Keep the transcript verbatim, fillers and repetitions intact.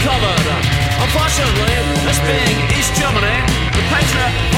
covered. Unfortunately, this being East Germany, the Patriot